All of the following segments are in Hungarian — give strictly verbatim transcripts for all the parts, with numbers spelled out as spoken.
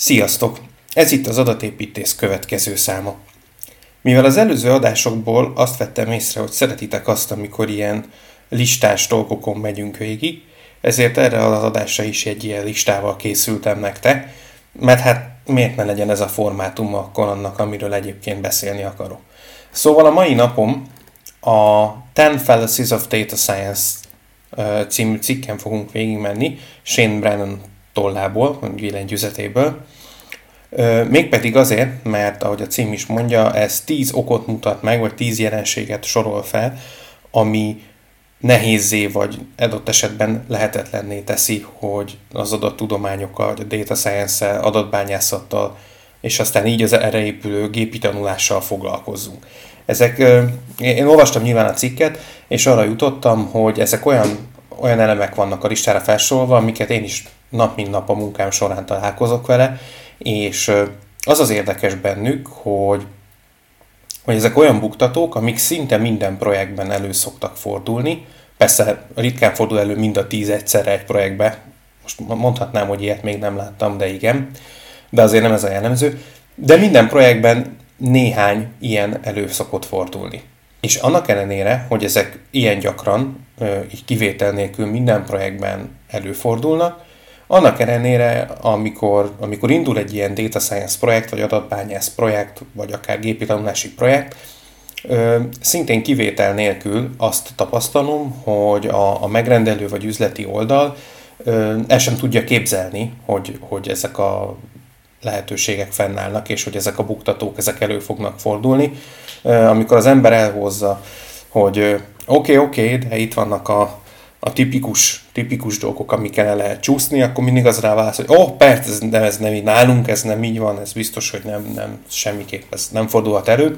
Sziasztok! Ez itt az Adatépítész következő száma. Mivel az előző adásokból azt vettem észre, hogy szeretitek azt, amikor ilyen listás dolgokon megyünk végig, ezért erre az adásra is egy ilyen listával készültem nektek, mert hát miért ne legyen ez a formátum akkor annak, amiről egyébként beszélni akarok. Szóval a mai napom a ten Fallacies of Data Science című cikken fogunk végigmenni, Shane Brennan tollából, billentyűzetéből. Mégpedig azért, mert ahogy a cím is mondja, ez tíz okot mutat meg, vagy tíz jelenséget sorol fel, ami nehézzé, vagy adott esetben lehetetlenné teszi, hogy az adattudományokkal, a data science-szel, adatbányászattal, és aztán így az erre épülő gépi tanulással foglalkozzunk. Ezek, én olvastam nyilván a cikket, és arra jutottam, hogy ezek olyan, olyan elemek vannak a listára felsorolva, amiket én is nap mint nap a munkám során találkozok vele, és az az érdekes bennük, hogy, hogy ezek olyan buktatók, amik szinte minden projektben elő szoktak fordulni. Persze ritkán fordul elő mind a tíz egyszerre egy projektbe. Most mondhatnám, hogy ilyet még nem láttam, de igen. De azért nem ez a jellemző. De minden projektben néhány ilyen elő szokott fordulni. És annak ellenére, hogy ezek ilyen gyakran, így kivétel nélkül minden projektben előfordulnak, annak ellenére, amikor, amikor indul egy ilyen data science projekt, vagy adatbányász projekt, vagy akár gépi tanulási projekt, szintén kivétel nélkül azt tapasztalom, hogy a, a megrendelő vagy üzleti oldal el sem tudja képzelni, hogy, hogy ezek a lehetőségek fennállnak, és hogy ezek a buktatók ezek elő fognak fordulni. Amikor az ember elhozza, hogy oké, okay, oké, okay, de itt vannak a a tipikus, tipikus dolgok, amikkel el lehet csúszni, akkor mindig az rá válasz, hogy ó, oh, persze, ez, nem, ez nem így nálunk, ez nem így van, ez biztos, hogy nem, nem semmiképp, ez nem fordulhat elő.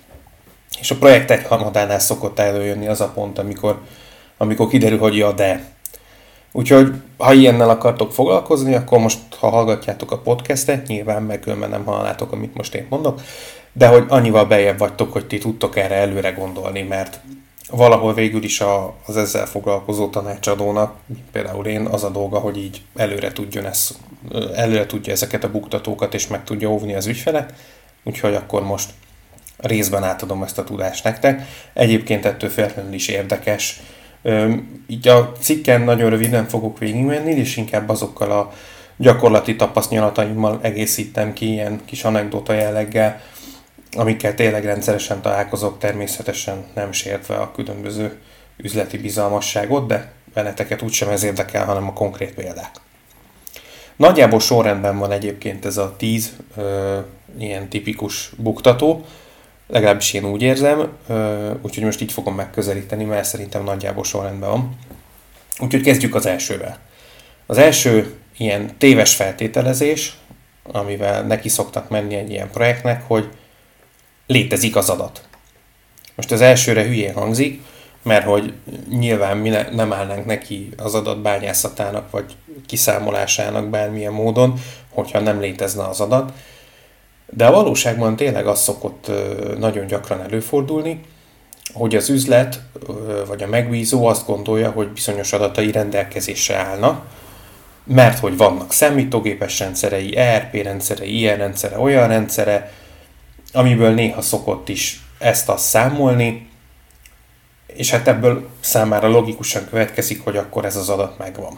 És a projekt egy harmadánál szokott előjönni az a pont, amikor, amikor kiderül, hogy ja, de. Úgyhogy, ha ilyennel akartok foglalkozni, akkor most, ha hallgatjátok a podcastet, nyilván megkülönben nem hallátok, amit most én mondok, de hogy annyival bejebb vagytok, hogy ti tudtok erre előre gondolni, mert valahol végül is a, az ezzel foglalkozó tanácsadónak, például én, az a dolga, hogy így előre tudjon ezt, előre tudja ezeket a buktatókat, és meg tudja óvni az ügyfelet, úgyhogy akkor most részben átadom ezt a tudást nektek. Egyébként ettől függetlenül is érdekes. Így a cikken nagyon röviden fogok végigmenni, és inkább azokkal a gyakorlati tapasztalataimmal egészítem ki ilyen kis anekdota jelleggel, amikkel tényleg rendszeresen találkozok, természetesen nem sértve a különböző üzleti bizalmasságot, de benneteket úgysem ez érdekel, hanem a konkrét példák. Nagyjából sorrendben van egyébként ez a tíz ö, ilyen tipikus buktató, legalábbis én úgy érzem, ö, úgyhogy most így fogom megközelíteni, mert szerintem nagyjából sorrendben van. Úgyhogy kezdjük az elsővel. Az első ilyen téves feltételezés, amivel neki szoktak menni egy ilyen projektnek, hogy létezik az adat. Most az elsőre hülyén hangzik, mert hogy nyilván mi ne, nem állnánk neki az adat bányászatának, vagy kiszámolásának bármilyen módon, hogyha nem létezne az adat. De a valóságban tényleg az szokott nagyon gyakran előfordulni, hogy az üzlet, vagy a megbízó azt gondolja, hogy bizonyos adatai rendelkezésre állnak, mert hogy vannak számítógépes rendszerei, E R P rendszerei, ilyen rendszere, olyan rendszere, amiből néha szokott is ezt-azt számolni, és hát ebből számára logikusan következik, hogy akkor ez az adat megvan.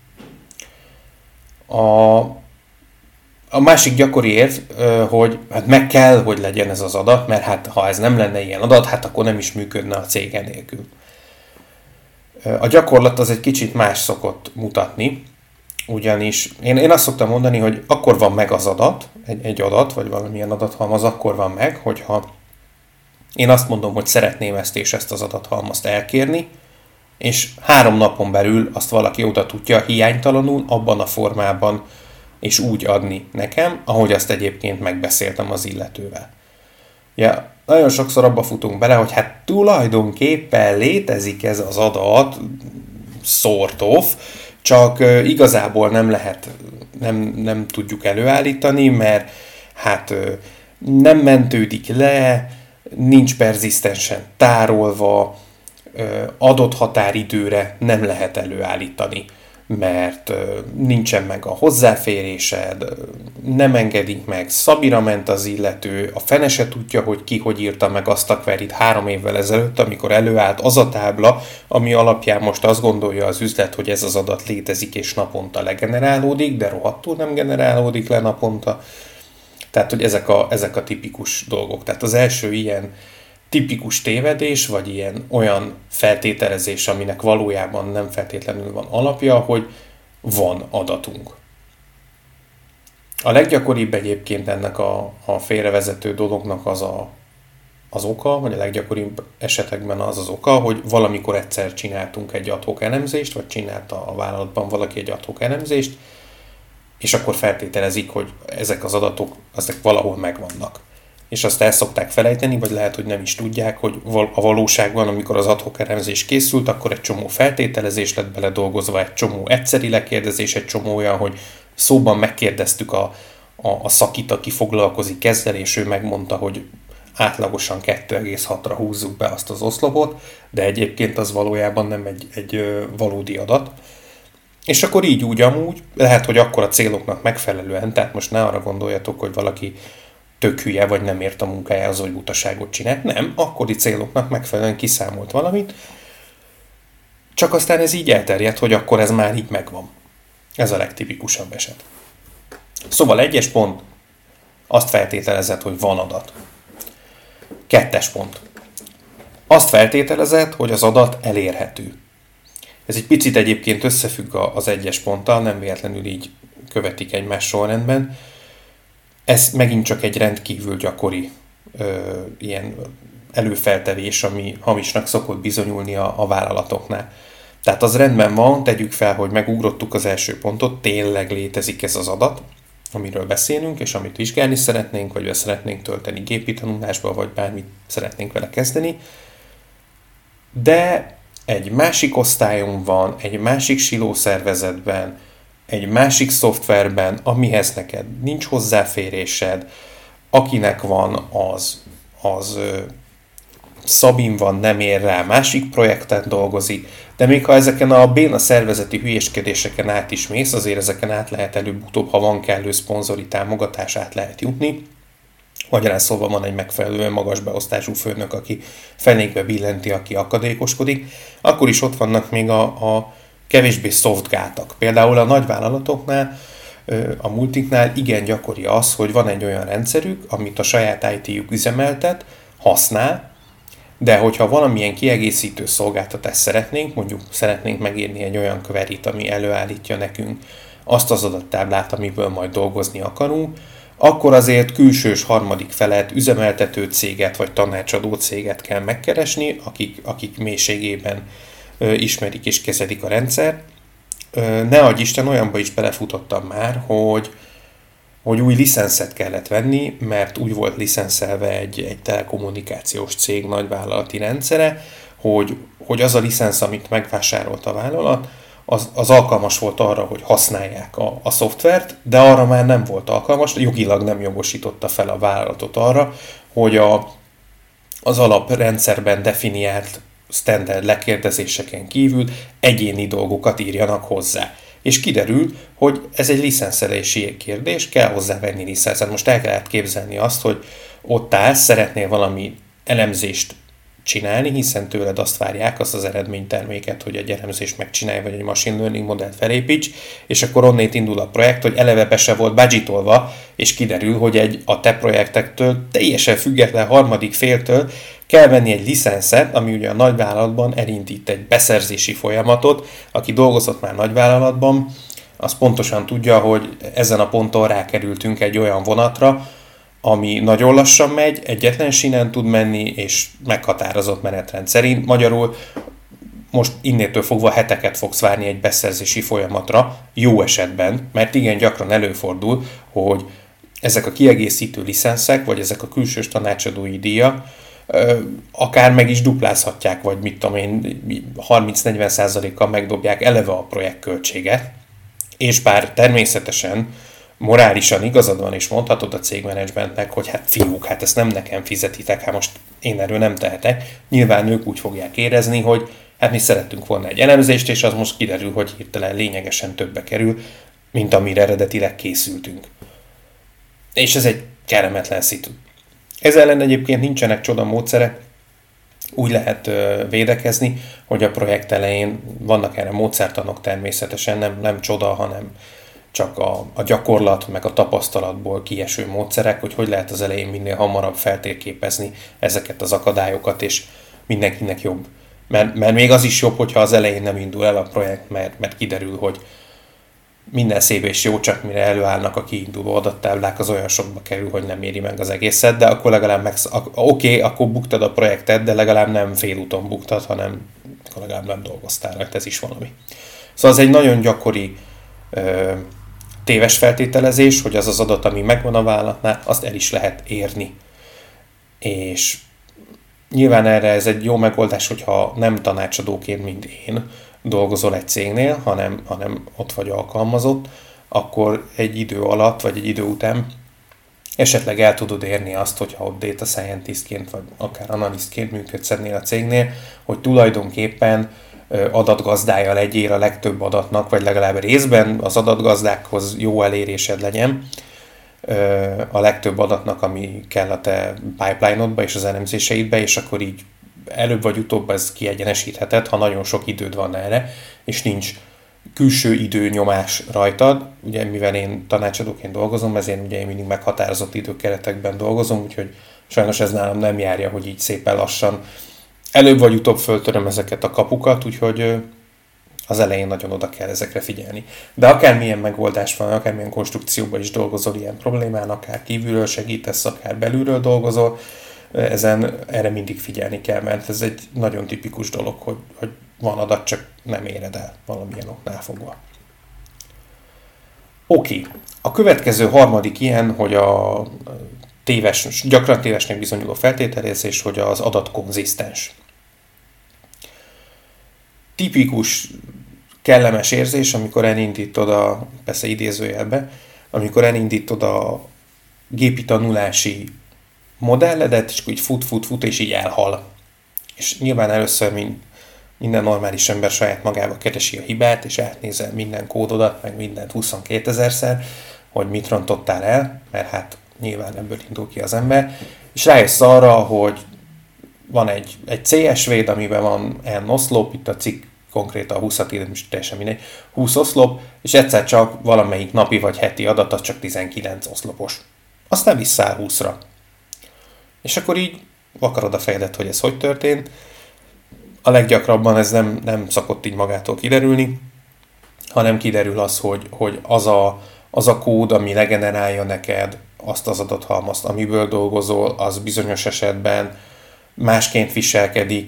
A, a másik gyakori érv, hogy hát meg kell, hogy legyen ez az adat, mert hát ha ez nem lenne ilyen adat, hát akkor nem is működne a cég nélkül. A gyakorlat az egy kicsit más szokott mutatni, ugyanis én, én azt szoktam mondani, hogy akkor van meg az adat, egy, egy adat, vagy valamilyen adathalmaz akkor van meg, hogyha én azt mondom, hogy szeretném ezt és ezt az adathalmazt elkérni, és három napon belül azt valaki oda tudja hiánytalanul, abban a formában, és úgy adni nekem, ahogy azt egyébként megbeszéltem az illetővel. Ja, nagyon sokszor abba futunk bele, hogy hát tulajdonképpen létezik ez az adat, sort of, csak igazából nem lehet, nem, nem tudjuk előállítani, mert hát nem mentődik le, nincs perzisztensen tárolva, adott határidőre nem lehet előállítani. mert nincsen meg a hozzáférésed, nem engedik meg, szabira ment az illető, a fene se tudja, hogy ki hogy írta meg azt a queryt három évvel ezelőtt, amikor előállt az a tábla, ami alapján most azt gondolja az üzlet, hogy ez az adat létezik és naponta legenerálódik, de rohadtul nem generálódik le naponta. Tehát, hogy ezek a, ezek a tipikus dolgok. Tehát az első ilyen tipikus tévedés, vagy ilyen olyan feltételezés, aminek valójában nem feltétlenül van alapja, hogy van adatunk. A leggyakoribb egyébként ennek a, a félrevezető dolognak az a, az oka, vagy a leggyakoribb esetekben az az oka, hogy valamikor egyszer csináltunk egy ad hoc elemzést, vagy csinálta a vállalatban valaki egy ad hoc elemzést, és akkor feltételezik, hogy ezek az adatok ezek valahol megvannak. És azt el szokták felejteni, vagy lehet, hogy nem is tudják, hogy a valóságban, amikor az ad hoc elemzés készült, akkor egy csomó feltételezés lett bele dolgozva, egy csomó egyszeri lekérdezés, egy csomó olyan, hogy szóban megkérdeztük a, a, a szakit, aki foglalkozik ezzel, és ő megmondta, hogy átlagosan kettő egész hatra húzzuk be azt az oszlopot, de egyébként az valójában nem egy, egy valódi adat. És akkor így úgy amúgy, lehet, hogy akkor a céloknak megfelelően, tehát most ne arra gondoljatok, hogy valaki tök hülye, vagy nem ért a munkájához, hogy butaságot csinált. Nem, akkori céloknak megfelelően kiszámolt valamit, csak aztán ez így elterjedt, hogy akkor ez már így megvan. Ez a legtipikusabb eset. Szóval egyes pont, azt feltételezett, hogy van adat. Kettes pont. Azt feltételezett, hogy az adat elérhető. Ez egy picit egyébként összefügg az egyes ponttal, nem véletlenül így követik egymás sorrendben. Ez megint csak egy rendkívül gyakori ö, ilyen előfeltevés, ami hamisnak szokott bizonyulni a, a vállalatoknál. Tehát az rendben van, tegyük fel, hogy megugrottuk az első pontot, tényleg létezik ez az adat, amiről beszélünk, és amit vizsgálni szeretnénk, vagy be szeretnénk tölteni gépi tanulásba, vagy bármit szeretnénk vele kezdeni. De egy másik osztályon van, egy másik silószervezetben, egy másik szoftverben, amihez neked nincs hozzáférésed, akinek van, az, az ö, szabin van, nem ér rá, másik projekten dolgozik, de még ha ezeken a béna szervezeti hülyéskedéseken át is mész, azért ezeken át lehet előbb-utóbb, ha van kellő szponzori támogatás, át lehet jutni. Magyarán szóval van egy megfelelően magas beosztású főnök, aki fenékbe billenti, aki akadékoskodik, akkor is ott vannak még a, a kevésbé soft gátak. Például a nagyvállalatoknál, a multiknál igen gyakori az, hogy van egy olyan rendszerük, amit a saját í té-jük üzemeltet, használ, de hogyha valamilyen kiegészítő szolgáltatást szeretnénk, mondjuk szeretnénk megírni egy olyan queryt, ami előállítja nekünk azt az adattáblát, amiből majd dolgozni akarunk, akkor azért külsős harmadik felet, üzemeltető céget vagy tanácsadó céget kell megkeresni, akik, akik mélységében ö, ismerik és kezelik a rendszer. Ö, ne adj Isten, olyanba is belefutottam már, hogy, hogy új licenszet kellett venni, mert úgy volt licenszelve egy, egy telekommunikációs cég nagyvállalati rendszere, hogy, hogy az a licensz, amit megvásárolt a vállalat, Az, az alkalmas volt arra, hogy használják a, a szoftvert, de arra már nem volt alkalmas, jogilag nem jogosította fel a vállalatot arra, hogy a, az alaprendszerben definiált standard lekérdezéseken kívül egyéni dolgokat írjanak hozzá. És kiderül, hogy ez egy licenszelési kérdés, kell hozzávenni licenszet. Most el kellett képzelni azt, hogy ott állsz, szeretnél valami elemzést csinálni, hiszen tőled azt várják, azt az eredményterméket, hogy egy elemzést megcsinálj, vagy egy machine learning modellt felépíts, és akkor onnét indul a projekt, hogy eleve be se volt budgetolva, és kiderül, hogy egy a te projektektől teljesen független harmadik féltől kell venni egy licenszet, ami ugye a nagyvállalatban elindít egy beszerzési folyamatot. Aki dolgozott már nagyvállalatban, az pontosan tudja, hogy ezen a ponton rákerültünk egy olyan vonatra, ami nagyon lassan megy, egyetlen sínen tud menni, és meghatározott menetrend szerint. Magyarul most innétől fogva heteket fogsz várni egy beszerzési folyamatra, jó esetben, mert igen gyakran előfordul, hogy ezek a kiegészítő licenszek, vagy ezek a külsős tanácsadói díjak akár meg is duplázhatják, vagy mit tudom én, harminc-negyven százalékkal megdobják eleve a projektköltséget, és bár természetesen morálisan igazad van, és mondhatod a cégmenedzsmentnek, hogy hát fiúk, hát ezt nem nekem fizetitek, hát most én erről nem tehetek. Nyilván ők úgy fogják érezni, hogy Hát mi szerettünk volna egy elemzést, és az most kiderül, hogy hirtelen lényegesen többbe kerül, mint amire eredetileg készültünk. És ez egy kellemetlen szitu. Ez ellen egyébként nincsenek csoda módszerek, úgy lehet ö, védekezni, hogy a projekt elején vannak erre módszertanok természetesen, nem, nem csoda, hanem csak a, a gyakorlat, meg a tapasztalatból kieső módszerek, hogy hogy lehet az elején minél hamarabb feltérképezni ezeket az akadályokat, és mindenkinek jobb. Mert, mert még az is jobb, hogyha az elején nem indul el a projekt, mert, mert kiderül, hogy minden szép és jó, csak mire előállnak a kiinduló adattáblák, az olyan sokba kerül, hogy nem éri meg az egészet, de akkor legalább meg... Oké, okay, akkor buktad a projektet, de legalább nem félúton buktad, hanem legalább nem dolgoztál rajta, ez is valami. Szóval ez egy nagyon gyakori ö, téves feltételezés, hogy az az adat, ami megvan a vállalatnál, azt el is lehet érni. És nyilván erre ez egy jó megoldás, hogyha nem tanácsadóként, mint én, dolgozol egy cégnél, hanem, hanem ott vagy alkalmazott, akkor egy idő alatt, vagy egy idő után esetleg el tudod érni azt, hogyha ott data scientistként, vagy akár analysztként működsz ennél a cégnél, hogy tulajdonképpen adatgazdája legyél a legtöbb adatnak, vagy legalább részben az adatgazdákhoz jó elérésed legyen a legtöbb adatnak, ami kell a te pipeline-odba és az elemzéseidbe, és akkor így előbb vagy utóbb ez kiegyenesítheted, ha nagyon sok időd van erre, és nincs külső időnyomás rajtad. Ugye mivel én tanácsadóként dolgozom, ezért ugye én mindig meghatározott időkeretekben dolgozom, úgyhogy sajnos ez nálam nem járja, hogy így szépen lassan előbb vagy utóbb föltöröm ezeket a kapukat, úgyhogy az elején nagyon oda kell ezekre figyelni. De akármilyen megoldás van, akármilyen konstrukcióban is dolgozol ilyen problémán, akár kívülről segítesz, akár belülről dolgozol, ezen erre mindig figyelni kell, mert ez egy nagyon tipikus dolog, hogy, hogy van adat, csak nem éred el valamilyen oknál fogva. Oké, okay. A következő harmadik ilyen, hogy a téves, gyakran tévesnek bizonyuló feltételezés, hogy az adat konzisztens. Tipikus kellemes érzés, amikor elindítod a, persze idézőjelbe, amikor elindítod a gépi tanulási modelledet, és akkor így fut, fut, fut, és így elhal. És nyilván először mind, minden normális ember saját magába keresi a hibát, és átnézel minden kódodat, meg mindent huszonkétezerszer, hogy mit rontottál el, mert hát nyilván ebből indul ki az ember, és rájössz arra, hogy van egy, egy cé es vé-d, amiben van n oszlop, itt a cikk konkrétan húszat ír, most teljesen mindegy, húsz oszlop, és egyszer csak valamelyik napi vagy heti adat, az csak tizenkilenc oszlopos. Aztán visszáll húszra. És akkor így vakarod a fejedet, hogy ez hogy történt. A leggyakrabban ez nem, nem szokott így magától kiderülni, hanem kiderül az, hogy, hogy az, a, az a kód, ami legenerálja neked azt az adathalmazt, amiből dolgozol, az bizonyos esetben másként viselkedik,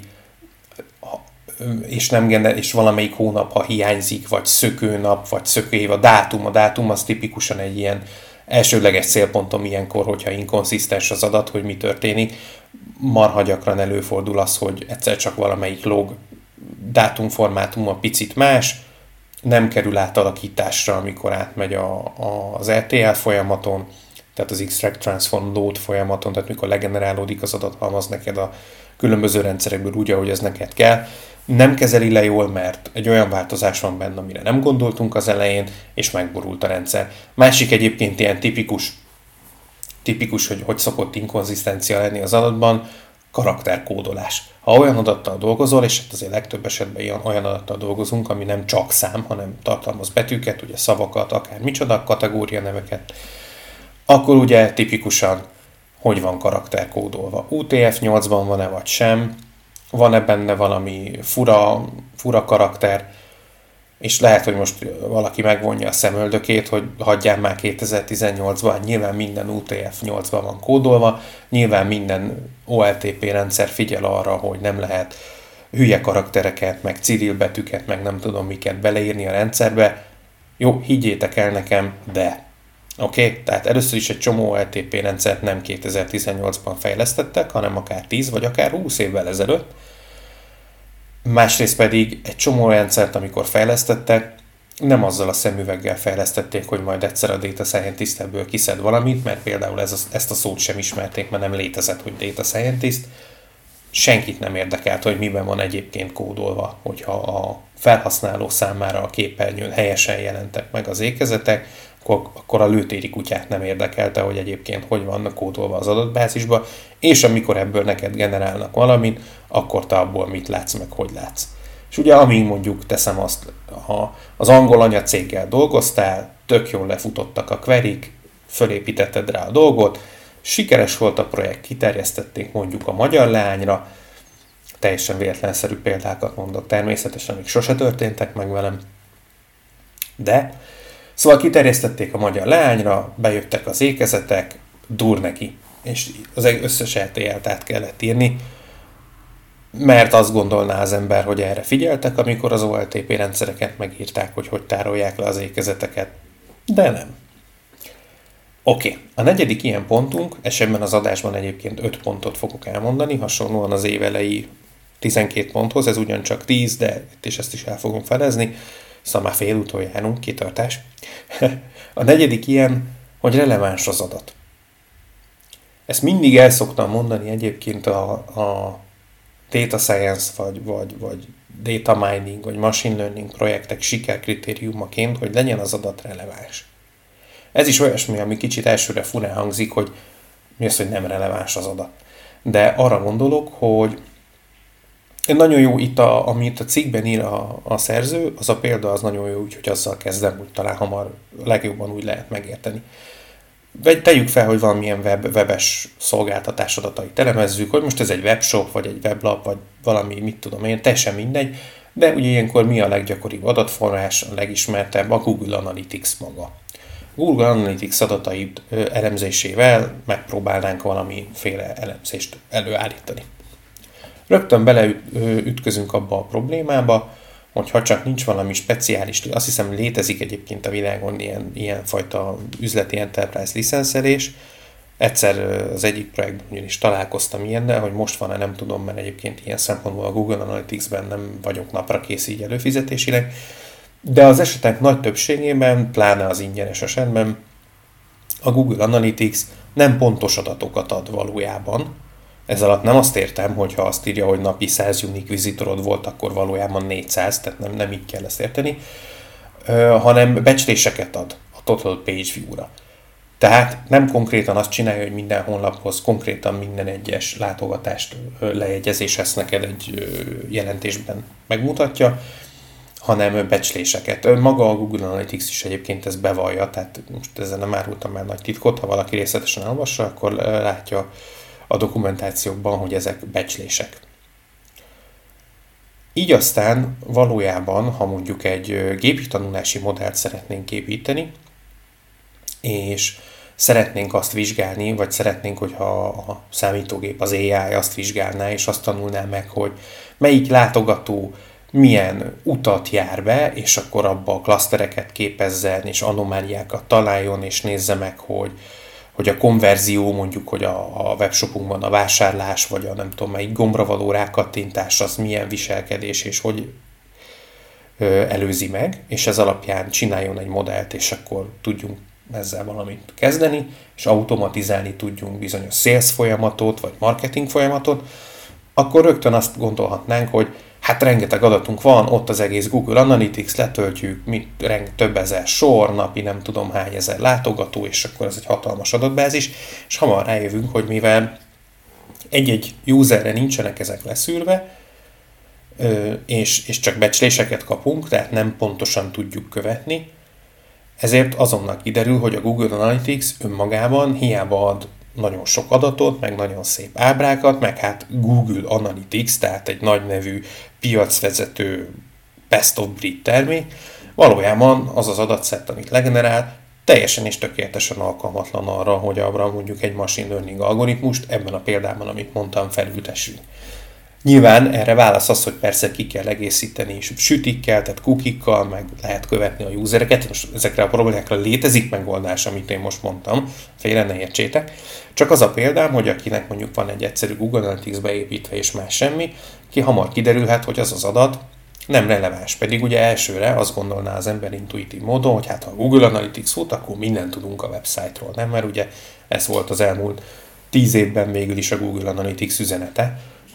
és, nem gener- és valamelyik hónap, ha hiányzik, vagy szökőnap, vagy szökőév, a dátum, a dátum az tipikusan egy ilyen elsődleges célpontom ilyenkor, hogyha inkonzisztens az adat, hogy mi történik. Marha gyakran előfordul az, hogy egyszer csak valamelyik log dátumformátum a picit más, nem kerül átalakításra, amikor átmegy a, a, az er té el folyamaton, tehát az Extract Transform Load folyamaton, tehát mikor legenerálódik az adathalmaz neked a különböző rendszerekből úgy, ahogy ez neked kell. Nem kezeli le jól, mert egy olyan változás van benne, amire nem gondoltunk az elején, és megborult a rendszer. Másik egyébként ilyen tipikus, tipikus hogy hogy szokott inkonzisztencia lenni az adatban, karakterkódolás. Ha olyan adattal dolgozol, és hát azért legtöbb esetben ilyen, olyan adattal dolgozunk, ami nem csak szám, hanem tartalmaz betűket, ugye szavakat, akár micsoda, kategória neveket, akkor ugye tipikusan hogy van karakterkódolva. u té ef nyolcban van-e vagy sem, van-e benne valami fura, fura karakter, és lehet, hogy most valaki megvonja a szemöldökét, hogy hagyjál már kétezer-tizennyolcban, nyilván minden u té ef nyolcban van kódolva, nyilván minden o el té pé rendszer figyel arra, hogy nem lehet hülye karaktereket, meg Cyril betűket, meg nem tudom miket beleírni a rendszerbe. Jó, higgyétek el nekem, de... Oké, okay? Tehát először is egy csomó o el té pé rendszert nem kétezer-tizennyolcban fejlesztettek, hanem akár tíz vagy akár húsz évvel ezelőtt. Másrészt pedig egy csomó rendszert, amikor fejlesztettek, nem azzal a szemüveggel fejlesztették, hogy majd egyszer a data scientist ebből kiszed valamit, mert például ez a, ezt a szót sem ismerték, mert nem létezett, hogy data scientist. senkit nem érdekelt, hogy miben van egyébként kódolva, hogyha a felhasználó számára a képernyőn helyesen jelentek meg az ékezetek, akkor, akkor a lőtéri kutyát nem érdekelte, hogy egyébként hogy vannak kódolva az adatbázisba, és amikor ebből neked generálnak valamit, akkor te abból mit látsz, meg hogy látsz. És ugye amíg mondjuk teszem azt, ha az angol anyacéggel dolgoztál, tök jól lefutottak a queryk, fölépítetted rá a dolgot, sikeres volt a projekt, kiterjesztették mondjuk a magyar leányra, teljesen véletlenszerű példákat mondok, természetesen még sose történtek meg velem, de szóval kiterjesztették a magyar leányra, bejöttek az ékezetek, dur neki, és az összes el té el-t át kellett írni, mert azt gondolná az ember, hogy erre figyeltek, amikor az o el té pé rendszereket megírták, hogy hogy tárolják le az ékezeteket, de nem. Oké, okay. A negyedik ilyen pontunk, és ebben az adásban egyébként öt pontot fogok elmondani, hasonlóan az évelei tizenkét ponthoz, ez ugyancsak tíz, de itt is ezt is el fogom fedezni, szóval már félúton járunk, kitartás. A negyedik ilyen, hogy releváns az adat. Ezt mindig el szoktam mondani egyébként a, a data science, vagy, vagy, vagy data mining, vagy machine learning projektek sikerkritériumaként, hogy legyen az adat releváns. Ez is olyasmi, ami kicsit elsőre furán hangzik, hogy mi az, hogy nem releváns az adat. De arra gondolok, hogy nagyon jó itt, a, amit a cikkben ír a, a szerző, az a példa az nagyon jó, úgyhogy azzal kezdem, úgy talán hamar legjobban úgy lehet megérteni. Tegyük fel, hogy valamilyen web, webes szolgáltatás adatait elemezzük, hogy most ez egy webshop, vagy egy weblap, vagy valami, mit tudom én, teljesen mindegy, de ugye ilyenkor mi a leggyakoribb adatforrás, a legismertebb, a Google Analytics maga. Google Analytics adatai elemzésével megpróbálnánk valamiféle elemzést előállítani. Rögtön beleütközünk abba a problémába, hogy ha csak nincs valami speciális, azt hiszem létezik egyébként a világon ilyen, ilyen fajta üzleti enterprise licenszelés. Egyszer az egyik projektben is találkoztam ilyennel, hogy most van-e, nem tudom, mert egyébként ilyen szempontból a Google Analytics-ben nem vagyok napra kész így előfizetésileg, de az esetek nagy többségében, pláne az ingyenes esetben, a Google Analytics nem pontos adatokat ad valójában. Ez alatt nem azt értem, hogy ha azt írja, hogy napi száz unique visitorod volt, akkor valójában négyszáz, tehát nem, nem így kell ezt érteni, hanem becsléseket ad a Total Page View-ra. Tehát nem konkrétan azt csinálja, hogy minden honlaphoz konkrétan minden egyes látogatást lejegyezés ezt neked egy jelentésben megmutatja, hanem becsléseket. Maga a Google Analytics is egyébként ezt bevallja, tehát most ezzel nem árultam már nagy titkot, ha valaki részletesen elolvassa, akkor látja a dokumentációkban, hogy ezek becslések. Így aztán valójában, ha mondjuk egy gépi tanulási modellt szeretnénk építeni, és szeretnénk azt vizsgálni, vagy szeretnénk, hogyha a számítógép, az á i azt vizsgálná, és azt tanulná meg, hogy melyik látogató milyen utat jár be, és akkor abba a klasztereket képezzen, és anomáliákat találjon, és nézze meg, hogy, hogy a konverzió, mondjuk, hogy a, a webshopunkban a vásárlás, vagy a nem tudom melyik gombra való rákattintás, az milyen viselkedés, és hogy ö, előzi meg, és ez alapján csináljon egy modellt, és akkor tudjunk ezzel valamit kezdeni, és automatizálni tudjunk bizonyos sales folyamatot, vagy marketing folyamatot, akkor rögtön azt gondolhatnánk, hogy hát rengeteg adatunk van, ott az egész Google Analytics, letöltjük, mit, reng, több ezer sor, napi nem tudom hány ezer látogató, és akkor ez egy hatalmas adatbázis, és hamar rájövünk, hogy mivel egy-egy userre nincsenek ezek leszűrve, és, és csak becsléseket kapunk, tehát nem pontosan tudjuk követni, ezért azonnal kiderül, hogy a Google Analytics önmagában hiába ad nagyon sok adatot, meg nagyon szép ábrákat, meg hát Google Analytics, tehát egy nagy nevű piacvezető best of breed termék, valójában az az adatszett, amit legenerál, teljesen és tökéletesen alkalmatlan arra, hogy abra mondjuk egy machine learning algoritmust ebben a példában, amit mondtam, felültessünk. Nyilván erre válasz az, hogy persze ki kell egészíteni és sütikkel, tehát cookikkal, meg lehet követni a usereket. Most ezekre a problémákra létezik megoldás, amit én most mondtam, félre ne értsétek. Csak az a példám, hogy akinek mondjuk van egy egyszerű Google Analytics beépítve és más semmi, ki hamar kiderülhet, hogy az az adat nem releváns. Pedig ugye elsőre azt gondolná az ember intuitív módon, hogy hát ha Google Analytics volt, akkor mindent tudunk a website-ról, nem? Mert ugye ez volt az elmúlt tíz évben végül is a Google Analytics üzenete,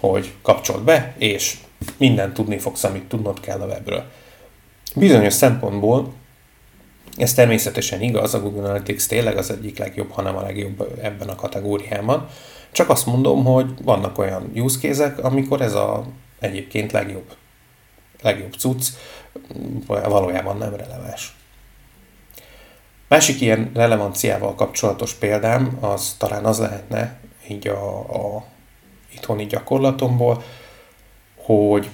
hogy kapcsold be, és mindent tudni fogsz, amit tudnod kell a webről. Bizonyos szempontból ez természetesen igaz, a Google Analytics tényleg az egyik legjobb, hanem a legjobb ebben a kategóriában. Csak azt mondom, hogy vannak olyan use case-ek, amikor ez a egyébként legjobb, legjobb cucc valójában nem releváns. Másik ilyen relevanciával kapcsolatos példám, az talán az lehetne így a, a itthoni gyakorlatomból, hogy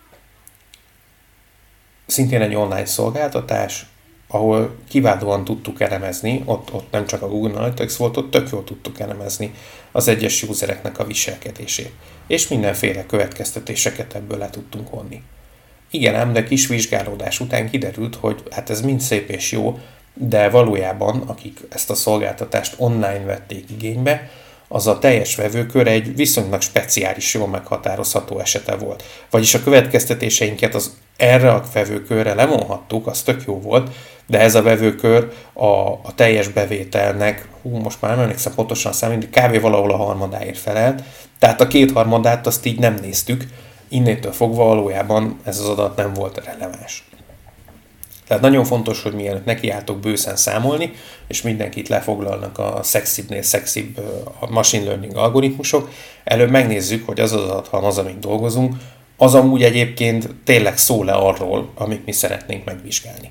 szintén egy online szolgáltatás, ahol kiválóan tudtuk elemezni, ott, ott nem csak a Google Analytics volt, ott tök jól tudtuk elemezni az egyes usereknek a viselkedését. És mindenféle következtetéseket ebből le tudtunk vonni. Igen ám, de kis vizsgálódás után kiderült, hogy hát ez mind szép és jó, de valójában, akik ezt a szolgáltatást online vették igénybe, az a teljes vevőkör egy viszonylag speciális, jól meghatározható esete volt. Vagyis a következtetéseinket az erre a vevőkörre levonhattuk, az tök jó volt, de ez a vevőkör a, a teljes bevételnek, hú, most már nem emlékszem pontosan számít, kb. Valahol a harmadáért felelt, tehát a kétharmadát azt így nem néztük, innétől fogva valójában ez az adat nem volt releváns. Tehát nagyon fontos, hogy mielőtt nekiálltok bőszen számolni, és mindenkit lefoglalnak a szexibbnél szexibb a machine learning algoritmusok, előbb megnézzük, hogy az az adathalmaz, amit dolgozunk, az amúgy egyébként tényleg szól-e arról, amit mi szeretnénk megvizsgálni.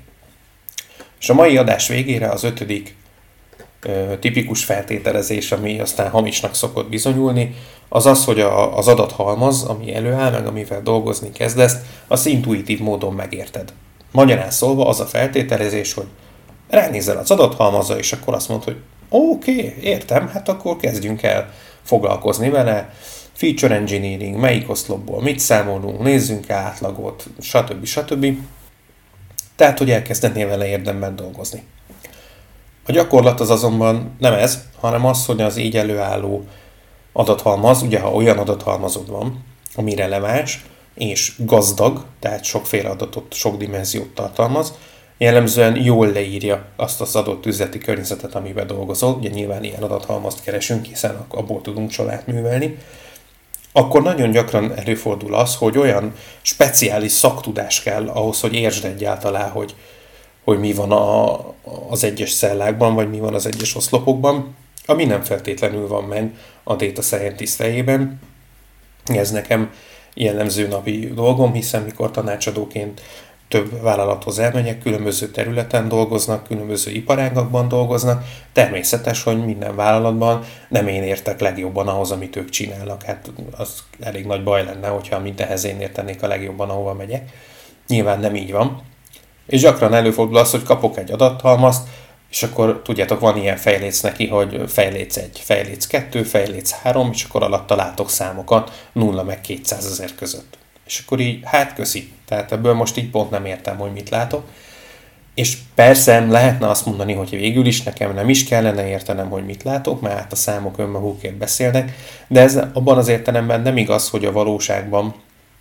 És a mai adás végére az ötödik ö, tipikus feltételezés, ami aztán hamisnak szokott bizonyulni, az az, hogy a, az adathalmaz, ami előáll, meg amivel dolgozni kezdesz, azt intuitív módon megérted. Magyarán szólva az a feltételezés, hogy ránézel az adathalmazra, és akkor azt mondod, hogy oké, okay, értem, hát akkor kezdjünk el foglalkozni vele, feature engineering, melyik oszlopból mit számolunk, nézzünk átlagot, stb. stb. Tehát, hogy elkezdenél vele érdemben dolgozni. A gyakorlat az azonban nem ez, hanem az, hogy az így előálló adathalmaz, ugye ha olyan adathalmazod van, ami releváns, és gazdag, tehát sokféle adatot, sok dimenziót tartalmaz, jellemzően jól leírja azt az adott üzleti környezetet, amiben dolgozol, ugye nyilván ilyen adathalmazt keresünk, hiszen abból tudunk csodát művelni, akkor nagyon gyakran előfordul az, hogy olyan speciális szaktudás kell ahhoz, hogy értsd egyáltalán, hogy, hogy mi van a, az egyes cellákban, vagy mi van az egyes oszlopokban, ami nem feltétlenül van meg a data scientist fejében. Ez nekem jellemző napi dolgom, hiszen mikor tanácsadóként több vállalathoz elmegyek, különböző területen dolgoznak, különböző iparágakban dolgoznak. Természetes, hogy minden vállalatban nem én értek legjobban ahhoz, amit ők csinálnak. Hát az elég nagy baj lenne, hogyha mindenhez én értenék a legjobban, ahova megyek. Nyilván nem így van. És gyakran előfordul az, hogy kapok egy adathalmazt, és akkor tudjátok, van ilyen fejléc neki, hogy fejléc egy, fejléc kettő, fejléc három, és akkor alatta látok számokat nulla meg kétszázezer között. És akkor így, hát köszi. Tehát ebből most így pont nem értem, hogy mit látok. És persze lehetne azt mondani, hogy végül is nekem nem is kellene értenem, hogy mit látok, mert hát a számok önmagukért beszélnek, de ez abban az értelemben nem igaz, hogy a valóságban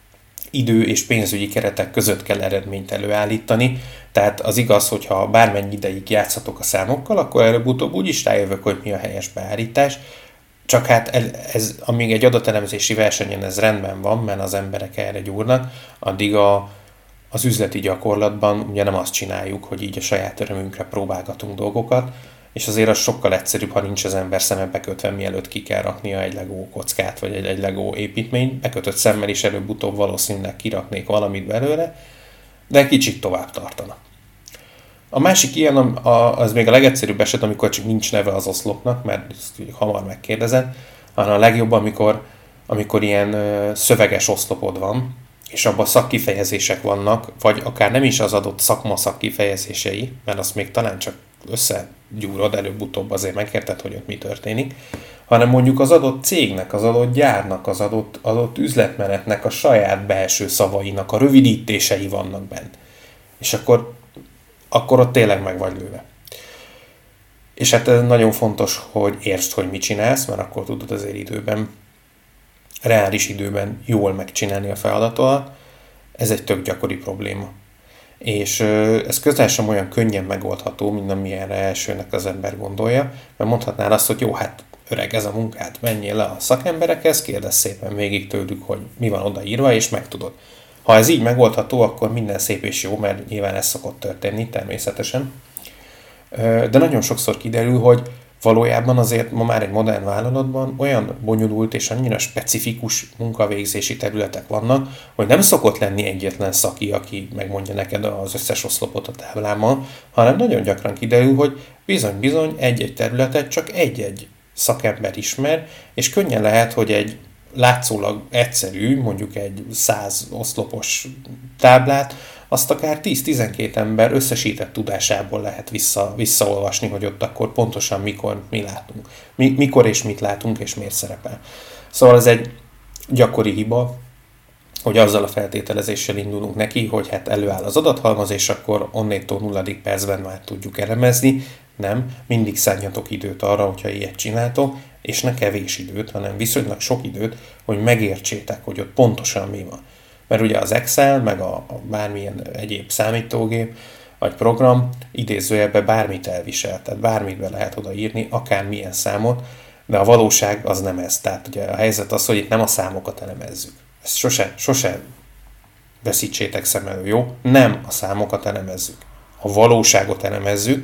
idő és pénzügyi keretek között kell eredményt előállítani. Tehát az igaz, hogyha bármennyi ideig játszhatok a számokkal, akkor előbb-utóbb úgy is rájövök, hogy mi a helyes beállítás. Csak hát ez, amíg egy adatelemzési versenyen ez rendben van, mert az emberek erre gyúrnak, addig a, az üzleti gyakorlatban ugye nem azt csináljuk, hogy így a saját örömünkre próbálgatunk dolgokat, és azért az sokkal egyszerűbb, ha nincs az ember szeme bekötve, mielőtt ki kell raknia egy Lego kockát, vagy egy, egy Lego építményt. Bekötött szemmel is előbb-utóbb valószínűleg kiraknék valamit belőle, de kicsit tovább tartana. A másik ilyen, az még a legegyszerűbb eset, amikor csak nincs neve az oszlopnak, mert ezt hamar megkérdezed, hanem a legjobb, amikor, amikor ilyen szöveges oszlopod van, és abban szakkifejezések vannak, vagy akár nem is az adott szakma szakkifejezései, mert azt még talán csak összegyúrod, előbb-utóbb azért megérted, hogy ott mi történik, hanem mondjuk az adott cégnek, az adott gyárnak, az adott, adott üzletmenetnek a saját belső szavainak a rövidítései vannak bent. És akkor, akkor ott tényleg meg vagy lőve. És hát ez nagyon fontos, hogy értsd, hogy mit csinálsz, mert akkor tudod azért időben, reális időben jól megcsinálni a feladatodat. Ez egy tök gyakori probléma. És ez közel sem olyan könnyen megoldható, mint amilyenre elsőnek az ember gondolja, mert mondhatnál azt, hogy jó, hát öreg ez a munkát, menjél le a szakemberekhez, kérdezz szépen végig tőlük, hogy mi van odaírva, és megtudod. Ha ez így megoldható, akkor minden szép és jó, mert nyilván ez szokott történni természetesen. De nagyon sokszor kiderül, hogy valójában azért ma már egy modern vállalatban olyan bonyolult és annyira specifikus munkavégzési területek vannak, hogy nem szokott lenni egyetlen szaki, aki megmondja neked az összes oszlopot a táblámmal, hanem nagyon gyakran kiderül, hogy bizony-bizony egy-egy területet csak egy-egy szakember ismer, és könnyen lehet, hogy egy látszólag egyszerű, mondjuk egy száz oszlopos táblát, azt akár tíz-tizenkét ember összesített tudásából lehet vissza, visszaolvasni, hogy ott akkor pontosan mikor mi látunk. Mi, mikor és mit látunk, és miért szerepel. Szóval ez egy gyakori hiba, hogy azzal a feltételezéssel indulunk neki, hogy hát előáll az adathalmaz, és akkor onnétól nulladik percben már tudjuk elemezni. Nem, mindig szálljatok időt arra, hogyha ilyet csináltok, és ne kevés időt, hanem viszonylag sok időt, hogy megértsétek, hogy ott pontosan mi van. Mert ugye az Excel, meg a, a bármilyen egyéb számítógép, vagy program idézőjelben bármit elvisel, tehát bármit be lehet odaírni, akármilyen számot, de a valóság az nem ez. Tehát ugye a helyzet az, hogy itt nem a számokat elemezzük. Ezt sose, sose veszítsétek szem elől, jó? Nem a számokat elemezzük. A valóságot elemezzük,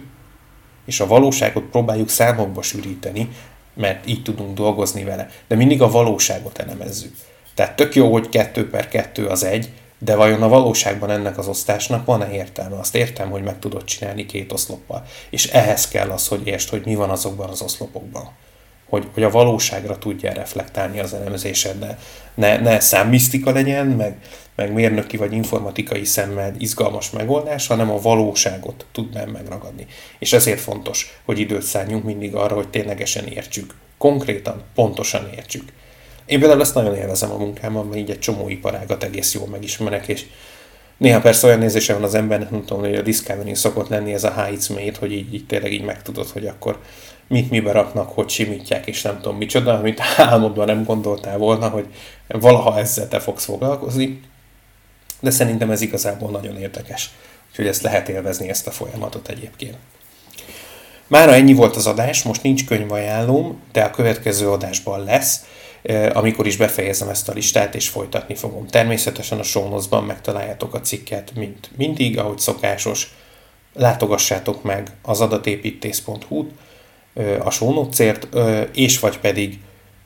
és a valóságot próbáljuk számokba sűríteni, mert így tudunk dolgozni vele. De mindig a valóságot elemezzük. Tehát tök jó, hogy kettő per kettő az egy, de vajon a valóságban ennek az osztásnak van-e értelme? Azt értem, hogy meg tudod csinálni két oszloppal. És ehhez kell az, hogy értsd, hogy mi van azokban az oszlopokban. Hogy, hogy a valóságra tudja reflektálni az elemzésed, de ne, ne számmisztika legyen, meg, meg mérnöki vagy informatikai szemmel izgalmas megoldás, hanem a valóságot tudnám megragadni. És ezért fontos, hogy időt szálljunk mindig arra, hogy ténylegesen értsük. Konkrétan, pontosan értsük. Én például ezt nagyon élvezem a munkámban, mert így egy csomó iparágat egész jól megismerek, és néha persze olyan nézése van az embernek, nem tudom, hogy a Discovery szokott lenni ez a How It's Made, hogy így, így tényleg így megtudod, hogy akkor mit mibe raknak, hogy simítják, és nem tudom micsoda, amit álmodban nem gondoltál volna, hogy valaha ezzel te fogsz foglalkozni, de szerintem ez igazából nagyon érdekes, úgyhogy ezt lehet élvezni, ezt a folyamatot egyébként. Mára ennyi volt az adás, most nincs könyvajánlóm, de a következő adásban lesz, amikor is befejezem ezt a listát, és folytatni fogom. Természetesen a show notes-ban megtaláljátok a cikket, mint mindig, ahogy szokásos. Látogassátok meg az adatépítész pont hu-t, a show notes-ért, és vagy pedig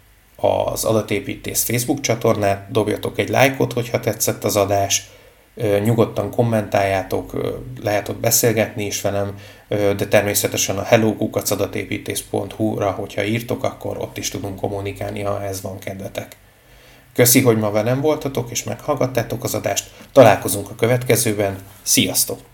az Adatépítész Facebook csatornát, dobjatok egy lájkot, hogyha tetszett az adás, nyugodtan kommentáljátok, lehet ott beszélgetni is velem, de természetesen a hello kukac adatépítész pont hu-ra, hogyha írtok, akkor ott is tudunk kommunikálni, ha ez van kedvetek. Köszi, hogy ma velem voltatok, és meghallgattátok az adást, találkozunk a következőben, sziasztok!